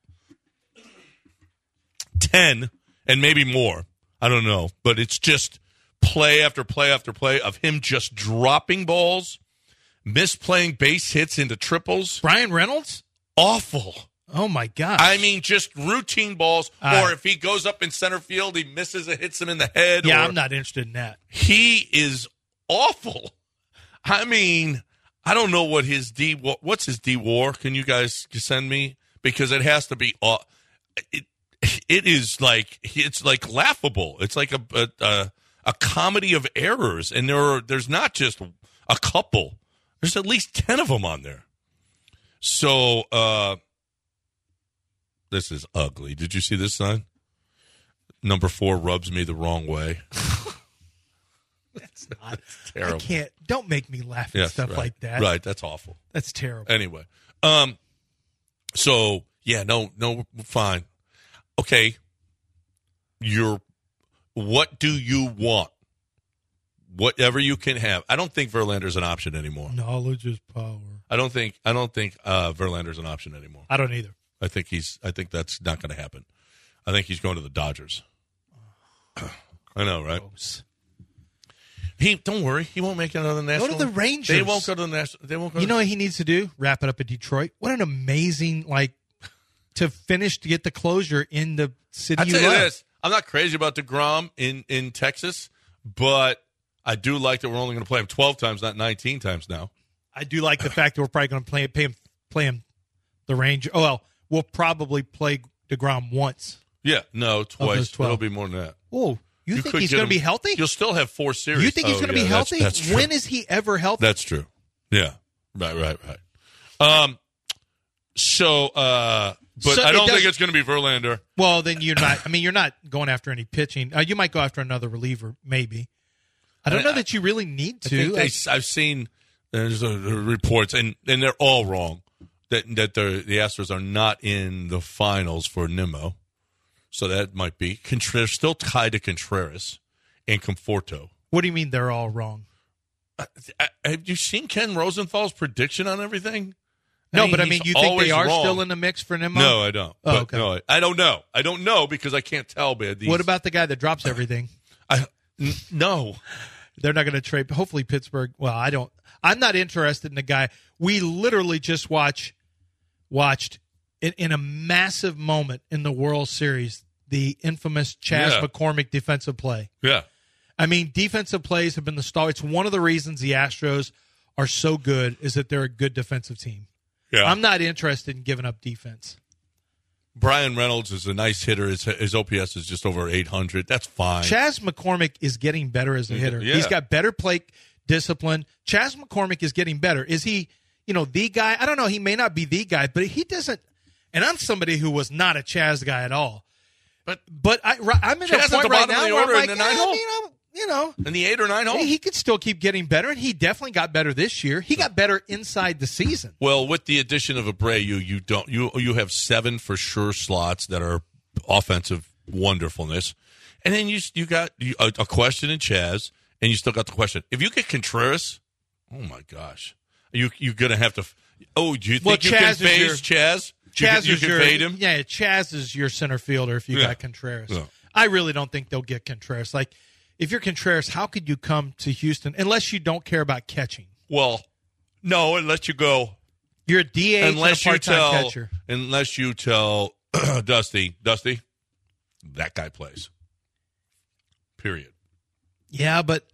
ten, and maybe more. I don't know. But it's just play after play after play of him just dropping balls, misplaying base hits into triples. Brian Reynolds? Awful. Oh, my gosh. I mean, just routine balls. Uh, or if he goes up in center field, he misses it, hits him in the head. Yeah, or, I'm not interested in that. He is awful. I mean, I don't know what his D – what's his D-WAR? Can you guys send me? Because it has to be – it it is like – it's like laughable. It's like a, a a comedy of errors. And there are there's not just a couple. There's at least ten of them on there. So, uh, this is ugly. Did you see this sign? Number four rubs me the wrong way. That's not that's terrible. I can't. Don't make me laugh at yes, stuff right. like that. Right. That's awful. That's terrible. Anyway. Um, so, yeah, no, no, fine. Okay. You're, what do you want? whatever you can have. I don't think Verlander's an option anymore. Knowledge is power. I don't think I don't think uh, Verlander's an option anymore. I don't either. I think he's. I think that's not going to happen. I think he's going to the Dodgers. I know, right? Gross. He don't worry. He won't make another national. Go to the Rangers. They won't go to the national. They won't go. You to know what he needs to do? Wrap it up at Detroit. What an amazing like to finish to get the closure in the city. I'll you tell you love. this. I'm not crazy about DeGrom in in Texas, but I do like that we're only going to play him twelve times, not nineteen times now. I do like the fact that we're probably going to play, pay him, play him the Ranger. Oh, well, we'll probably play DeGrom once. Yeah, no, twice. twelve. It'll be more than that. Oh, you, You think could he's get going to him- be healthy? You'll still have four series. You think he's Oh, going to yeah, be that's- healthy? That's true. When is he ever healthy? That's true. Yeah. Right, right, right. Um. So, uh, but So I it don't does- think it's going to be Verlander. Well, then you're not. I mean, you're not going after any pitching. Uh, you might go after another reliever, maybe. I don't I- know that you really need I to. think they, I've seen there's uh, reports, and, and they're all wrong, that that the the Astros are not in the finals for Nimmo. So that might be. Contreras still tied to Contreras and Conforto. What do you mean they're all wrong? Uh, have you seen Ken Rosenthal's prediction on everything? No, but I he's mean, you think always they are wrong. still in the mix for Nimmo? No, I don't. Oh, But okay. No, I, I don't know. I don't know because I can't tell, man. These, What about the guy that drops everything? I, n- no. They're not going to trade. Hopefully, Pittsburgh. Well, I don't. I'm not interested in the guy. We literally just watch, watched in, in a massive moment in the World Series the infamous Chas Yeah. McCormick defensive play. Yeah. I mean, defensive plays have been the star. It's one of the reasons the Astros are so good is that they're a good defensive team. Yeah. I'm not interested in giving up defense. Brian Reynolds is a nice hitter. His, his O P S is just over eight hundred. That's fine. Chas McCormick is getting better as a hitter. Yeah. He's got better plate discipline. Chas McCormick is getting better. Is he, you know, the guy? I don't know. He may not be the guy, but he doesn't. And I'm somebody who was not a Chas guy at all. But but I, I'm in Chas a at point the right bottom of now the where order I'm in like, the nine eh, hole? I mean, I'm, you know, in the eight or nine hole? he could still keep getting better, and he definitely got better this year. He got better inside the season. Well, with the addition of Abreu, you don't you you have seven for sure slots that are offensive wonderfulness, and then you you got you, a, a question in Chas, and you still got the question. If you get Contreras, oh my gosh, you you're gonna have to. Oh, do you think Well, you Chas can is fade your- Chas? Chaz you can, you is can your fade him. Yeah, Chaz is your center fielder if you Yeah. got Contreras. Yeah. I really don't think they'll get Contreras. Like, if you're Contreras, how could you come to Houston unless you don't care about catching? Well, no, unless you go. You're a D H Unless and a you part-time tell, catcher. unless you tell Dusty, Dusty, that guy plays. Period. Yeah, but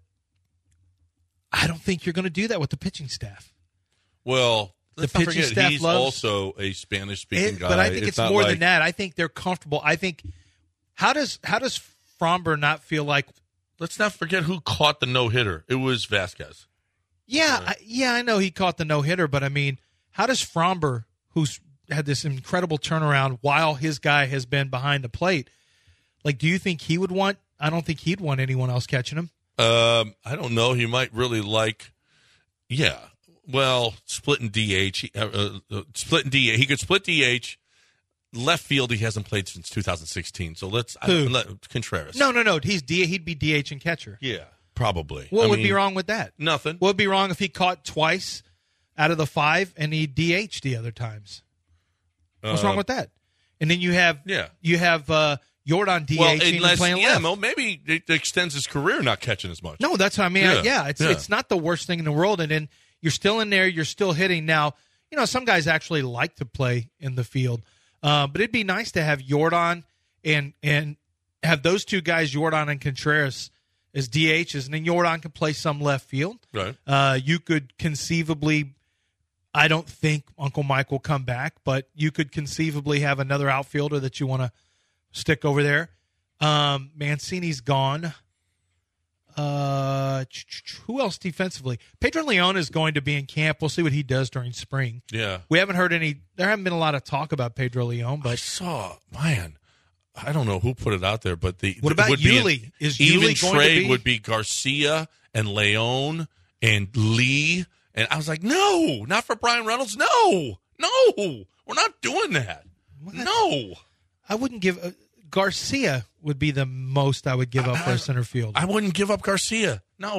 I don't think you're going to do that with the pitching staff. Well, let's The not pitching forget, staff he's loves- also a Spanish-speaking It- guy. but I think it's, not more like, than that. I think they're comfortable. I think how does how does Fromber not feel like? Let's not forget who caught the no-hitter. It was Vasquez. Yeah, I, yeah, I know he caught the no hitter, but I mean, how does Fromber, who's had this incredible turnaround while his guy has been behind the plate, like, do you think he would want? I don't think he'd want anyone else catching him. Um, I don't know. He might really like, yeah. Well, splitting D H, he- uh, uh, splitting D H. He could split D H. Left field, he hasn't played since two thousand sixteen. So let's I, Who? let, Contreras. No, no, no. He's D. He'd be D H and catcher. Yeah, probably. What I would mean, be wrong with that? Nothing. What would be wrong if he caught twice out of the five and he D H'd the other times? What's Uh, wrong with that? And then you have Yeah. you have uh, Jordan DHing Well, and unless playing yeah, left. well, maybe it extends his career not catching as much. No, that's what I mean. Yeah. Yeah, yeah it's Yeah. it's not the worst thing in the world. And then you're still in there. You're still hitting. Now, you know, some guys actually like to play in the field, uh, but it'd be nice to have Jordan and and have those two guys, Jordan and Contreras, as D Hs, and then Jordan can play some left field. Right. Uh, you could conceivably. I don't think Uncle Mike will come back, but you could conceivably have another outfielder that you want to stick over there. Um, Mancini's gone. Uh, who else defensively? Pedro Leon is going to be in camp. We'll see what he does during spring. Yeah. We haven't heard any. There haven't been a lot of talk about Pedro Leon, I but saw, man, I don't know who put it out there, but the What about would be an Yuli? Is even Yuli going to trade be- would be Garcia and Leon and Lee, and I was like, no, not for Brian Reynolds, no, no, we're not doing that. No, I wouldn't give. Uh, Garcia would be the most I would give up for a center field. I wouldn't give up Garcia. No,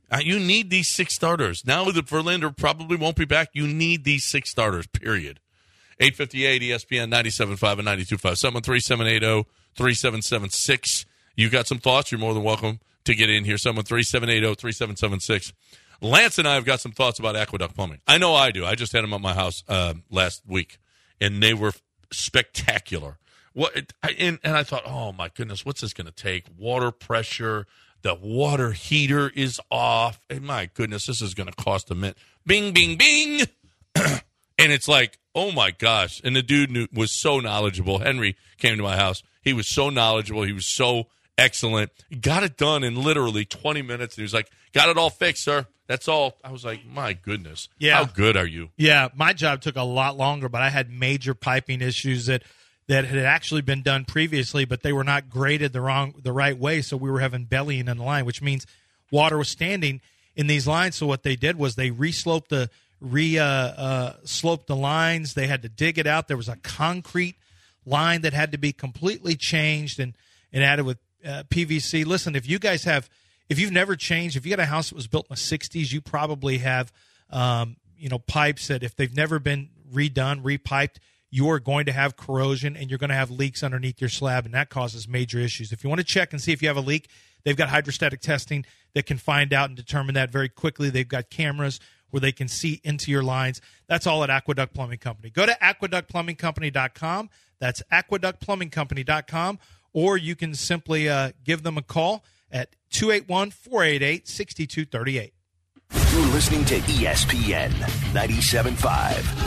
Uh, you need these six starters. Now that Verlander probably won't be back, you need these six starters, period. eight fifty-eight E S P N ninety-seven point five and ninety-two point five. seven one three, seven eight zero, three seven seven six. You got some thoughts? You're more than welcome to get in here. seven one three, seven eight zero, three seven seven six. Lance and I have got some thoughts about Aqueduct Plumbing. I know I do. I just had them at my house uh, last week, and they were spectacular. What? I, and, and I thought, oh, my goodness, what's this going to take? Water pressure. The water heater is off. And my goodness, this is going to cost a mint. Bing, bing, bing. And it's like, oh, my gosh. And the dude knew, was so knowledgeable. Henry came to my house. He was so knowledgeable. He was so excellent. He got it done in literally twenty minutes. And he was like, got it all fixed, sir. That's all. I was like, my goodness. Yeah. How good are you? Yeah, my job took a lot longer, but I had major piping issues that that had actually been done previously, but they were not graded the wrong, the right way, so we were having bellying in the line, which means water was standing in these lines. So what they did was they re-sloped the re uh, uh, sloped the lines. They had to dig it out. There was a concrete line that had to be completely changed and, and added with uh, P V C. Listen, if you guys have, if you've never changed, if you got a house that was built in the sixties, you probably have, um, you know, pipes that if they've never been redone, repiped, you're going to have corrosion and you're going to have leaks underneath your slab, and that causes major issues. If you want to check and see if you have a leak, they've got hydrostatic testing that can find out and determine that very quickly. They've got cameras where they can see into your lines. That's all at Aqueduct Plumbing Company. Go to aqueduct plumbing company dot com. That's aqueduct plumbing company dot com, or you can simply uh, give them a call at two eight one, four eight eight, six two three eight. You're listening to E S P N ninety-seven point five.